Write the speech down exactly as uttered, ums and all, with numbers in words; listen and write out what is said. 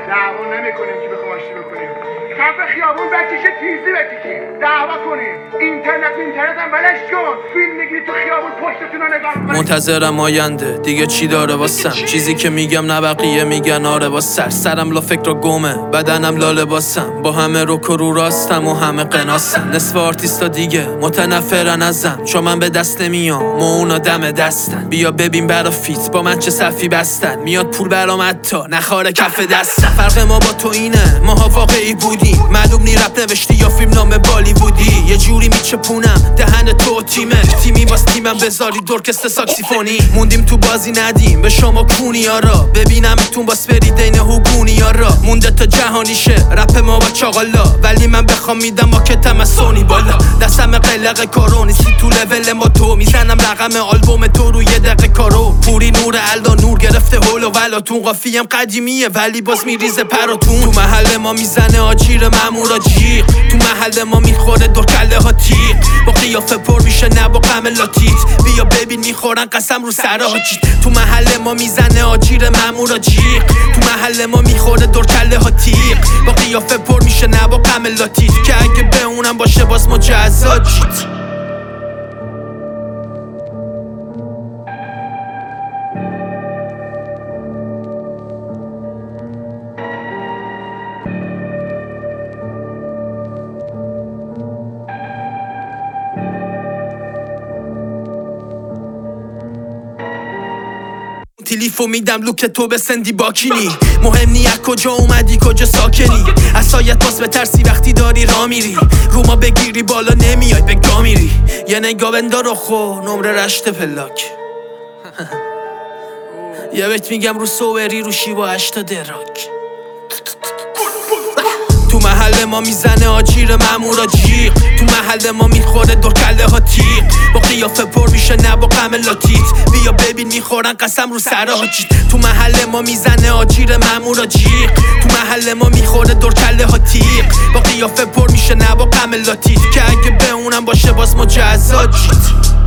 دعوا نمیکنیم که بخوام آشتی بکنیم. کف خیابون بکشه تیزی بکشیم، دعوا کنیم. اینترنت اینترنت هم ولش کن. فیلم میگیری تو خیابون پشتتون رو نگاه کنیم. منتظرم آینده دیگه چی داره واسم، چیزی که میگم نه بقیه میگن آره با سر. سرم لا فکر گمه، بدنم لا لباسم، با همه رو کرو راستم و همه قناسم. نصف آرتیستا دیگه متنفرن ازم، چون من به دست نمیام و اونا دم دستن. بیا ببین برا فیت با من چه صفی بستن، میاد پول برام حتی نخاره کف دستن. فرق ما با تو اینه ماها واقعی بودیم، معلوم نی رپ نوشتی یا فیلم نام بالیوودی. یه جوری میچپونم دهن تو تیمت، تیمی باز تیمم بذاری درکست ساکسیفونی. موندیم تو بازی ندیم به شما کونیارا، ببینمتون باس بری دین هوگونیارا. مونده تا جهانی شه رپ ما با چاقالا، ولی من بخوام میدم ما که تمسونی بالا. دستم قلق کارو نیستی تو لول ما تو، میزنم رقم آلبوم تو رو یه دقیقه کارو. پوری نور الدا نور گرفته هول و ولاتون، قافیم قدیمیه ولی باز میریزه پراتون. تو محل ما میزنه آجیر مامورا جیغ، تو محل ما میخوره دور کله ها تیغ. با قیافه پر میشه نه با غم لاتیت، بیا ببین میخورن قسم رو سر حاجیت. تو محل ما میزنه آجیر مامورا جیغ، تو محل ما میخوره دور کله ها تیغ. با قیافه پر میشه نه با غم لاتیت، که اگه به اونم باشه باز مجزا جیت. تلیفو میدم لوک تو به سندی باکینی، مهم نی از کجا اومدی کجا ساکنی. از سایت باز بترسی وقتی داری را میری، رو ما بگیری بالا نمیای به گا میری. یه نگاه بندار خو نمره رشت پلاک یه بیت میگم رو سوبری رو شیوا هشتا دراک. تو محل ما میزنه آجیر مامورا جیغ، تو محل ما میخوره دور کله ها تیغ. با قیافه پر میشه نه با غم لاتیت، بیا ببین میخورن قسم رو سر حاجیت. تو محل ما میزنه آجیر مامورا جیغ، تو محل ما میخوره دور کله ها تیغ. با قیافه پر میشه نه با غم لاتیت، که اگه به اونم باشه باز مجزا جیت.